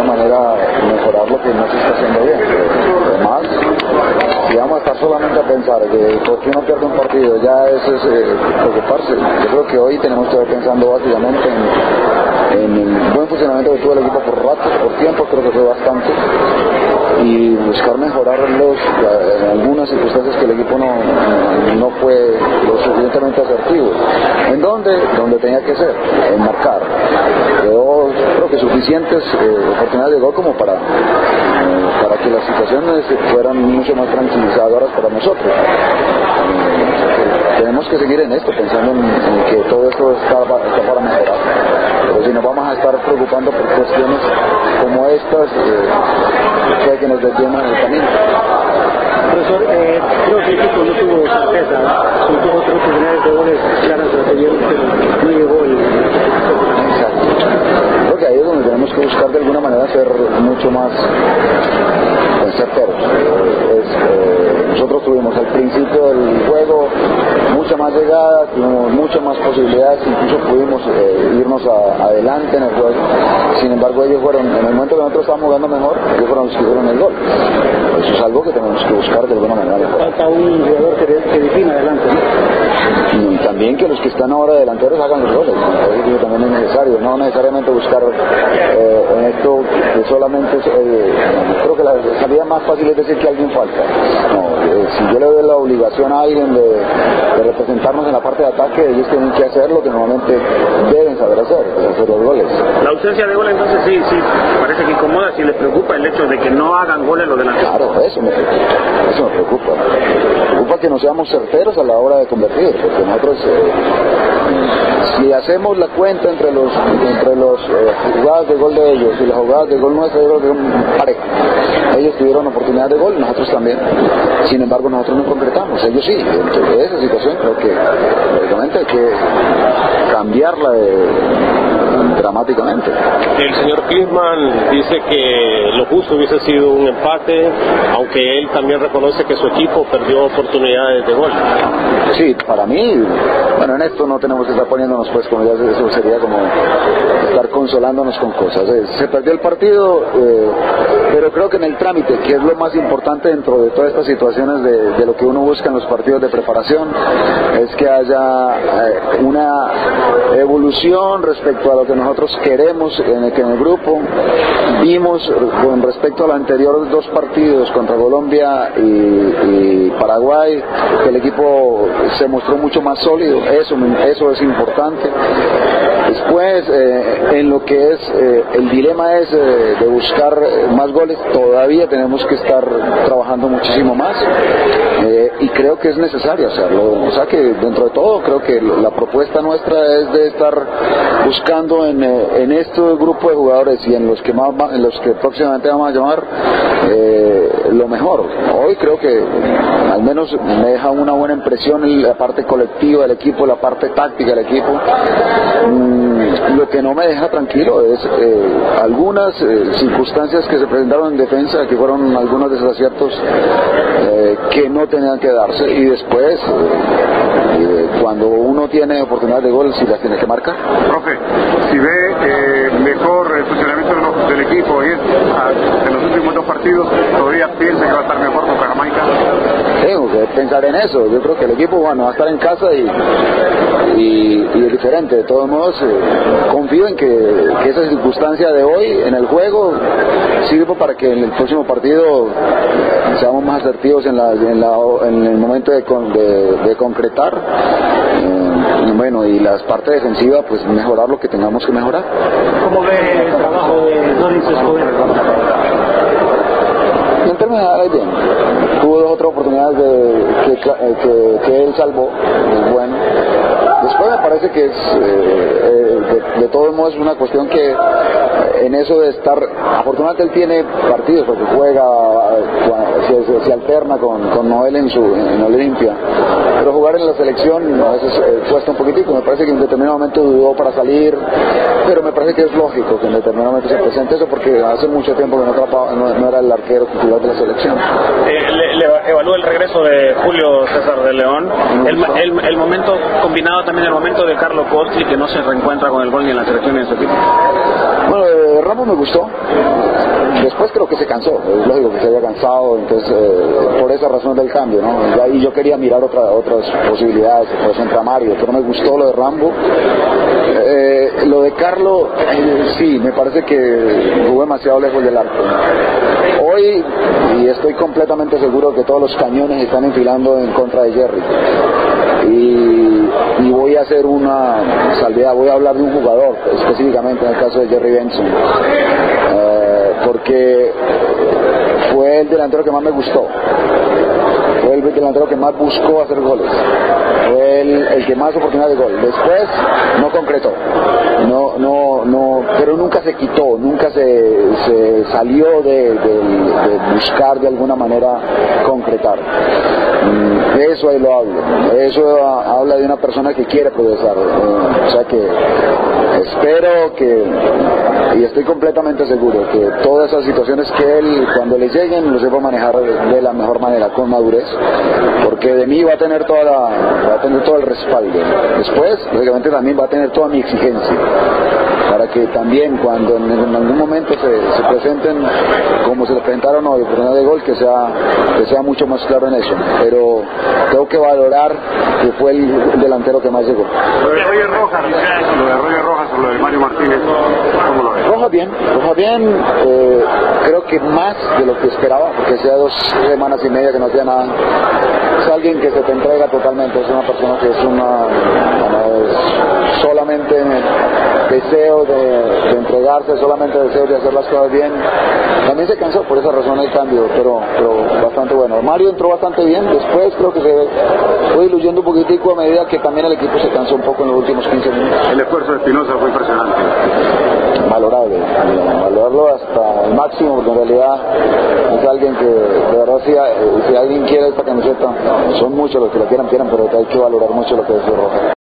manera mejorar lo que no se está haciendo bien. Además, si vamos a estar solamente a pensar que porque uno pierde un partido ya eso es preocuparse, yo creo que hoy tenemos que estar pensando básicamente en el buen funcionamiento que tuvo el equipo por ratos, por tiempo, creo que fue bastante, y buscar mejorar en algunas circunstancias que el equipo no fue lo suficientemente asertivo. ¿En dónde? Donde tenía que ser, en marcar. Creo que suficientes oportunidades de gol como para que las situaciones fueran mucho más tranquilizadoras para nosotros. Tenemos que seguir en esto, pensando en que todo esto está para mejorar. Pero si nos vamos a estar preocupando por cuestiones como estas, puede que nos desvíen el camino. Profesor, creo que el equipo no tuvo certeza, tuvo otras oportunidades de goles claras, pero no llegó el... Exacto. Creo que ahí es donde tenemos que buscar de alguna manera ser mucho más certeros. Nosotros tuvimos al principio del juego mucha más llegada, tuvimos muchas más posibilidades, incluso pudimos irnos adelante en el juego. Sin embargo, ellos fueron, en el momento que nosotros estábamos jugando mejor, ellos fueron los que hicieron el gol. Eso es algo que tenemos que buscar de alguna manera. Falta un jugador que defina adelante, ¿no? Y también que los que están ahora delanteros hagan los goles. Eso también es necesario, no necesariamente buscar en esto que solamente creo que la salida más fácil es decir que alguien falta. No, si yo le doy la obligación a alguien de representarnos en la parte de ataque, ellos tienen que hacer lo que normalmente deben saber hacer los goles. La ausencia de goles entonces sí parece que incomoda, si les preocupa el hecho de que no hagan goles los delanteros. Claro, eso me preocupa. Me preocupa que no seamos certeros a la hora de convertir, porque nosotros si hacemos la cuenta entre los jugadas de gol de ellos y las jugadas de gol nuestras, yo creo que son parejas. Ellos tuvieron oportunidad de gol, nosotros también. Sin embargo, nosotros no concretamos, ellos sí. Entonces, esa situación creo que lógicamente hay que cambiarla dramáticamente. El señor Klinsmann dice que lo justo hubiese sido un empate, aunque él también reconoce que su equipo perdió oportunidades de gol. Sí, para mí, bueno, en esto no tenemos que estar poniéndonos pues como ya eso sería como estar consolándonos con cosas. Se perdió el partido, pero creo que en el trámite, que es lo más importante dentro de todas estas situaciones de lo que uno busca en los partidos de preparación, es que haya una evolución respecto a lo que nosotros queremos que en el grupo. Vimos con respecto a los anteriores dos partidos contra Colombia y Paraguay que el equipo se mostró mucho más sólido, eso es importante. Después, en lo que es el dilema es de buscar más goles, todavía tenemos que estar trabajando muchísimo más y creo que es necesario hacerlo. O sea que dentro de todo creo que la propuesta nuestra es de estar buscando en este grupo de jugadores y en los que próximamente vamos a llamar lo mejor. Hoy creo que al menos me deja una buena impresión la parte colectiva del equipo, la parte táctica del equipo. Lo que no me deja tranquilo es algunas circunstancias que se presentaron en defensa, que fueron algunos desaciertos que no tenían que darse, y después cuando uno tiene oportunidad de gol, si las tiene que marcar. Profe, si ve mejor el funcionamiento del equipo y en los últimos dos partidos, ¿todavía piensa que va a estar mejor contra Jamaica? Tengo que pensar en eso. Yo creo que el equipo va a estar en casa y es diferente. De todos modos, confío en que esa circunstancia de hoy en el juego sirva para que en el próximo partido seamos más asertivos en el momento de concretar. Bueno, y la parte defensiva, pues mejorar lo que tengamos que mejorar. ¿Cómo ve el trabajo de Donis Escobar? En términos generales, bien. Tuvo dos otras oportunidades que él salvó, es bueno. Después me parece que de todos modos es una cuestión que en eso de estar, afortunadamente él tiene partidos porque juega, se alterna con Noel en Olimpia, pero jugar en la selección a veces cuesta un poquitico. Me parece que en determinado momento dudó para salir, pero me parece que es lógico que en determinado momento se presente eso porque hace mucho tiempo que no era el arquero titular de la selección. Le evalúa el regreso de Julio César de León, el momento combinado también el momento de Carlos Costri, que no se reencuentra con el gol ni en la selección ni en su equipo. Bueno, Ramos me gustó, después creo que se cansó, es lógico que se había cansado, entonces por esa razón del cambio, ¿no? Y yo quería mirar otras posibilidades, por ejemplo a Mario, pero me gustó lo de Rambo. Lo de Carlos, sí, me parece que jugó demasiado lejos del arco. Hoy, y estoy completamente seguro que todos los cañones están enfilando en contra de Jerry. Y voy a hacer una salvedad, voy a hablar de un jugador, específicamente en el caso de Jerry Benson, porque fue el delantero que más me gustó, fue el delantero que más buscó hacer goles, fue el que más oportunidad de gol. Después no concretó, pero nunca se quitó, nunca se salió de buscar de alguna manera concretar. Eso ahí lo hablo, eso habla de una persona que quiere progresar, o sea que espero que, y estoy completamente seguro que todas esas situaciones que él cuando le lleguen los sepa manejar de la mejor manera, con madurez, porque de mí va a tener todo el respaldo. Después, lógicamente también va a tener toda mi exigencia, para que también cuando en algún momento se presenten como se le presentaron hoy oportunidad de gol, que sea mucho más claro en eso, pero tengo que valorar que fue el delantero que más llegó. Lo de Roger Rojas o lo de Mario Martínez, ¿cómo lo ves? Rojas bien, creo que más de lo que esperaba, porque hacía 2 semanas y media que no hacía nada. Es alguien que se te entrega totalmente, es una persona que es solamente deseo de entregarse, solamente deseo de hacer las cosas bien. También se cansó, por esa razón el cambio, pero bastante bueno. Mario entró bastante bien, después creo que se fue diluyendo un poquitico a medida que también el equipo se cansó un poco en los últimos 15 minutos. El esfuerzo de Espinosa fue impresionante. Valorarlo hasta el máximo, porque en realidad es alguien que de verdad si alguien quiere esta camiseta, son muchos los que la quieran, pero hay que valorar mucho lo que es Rojas.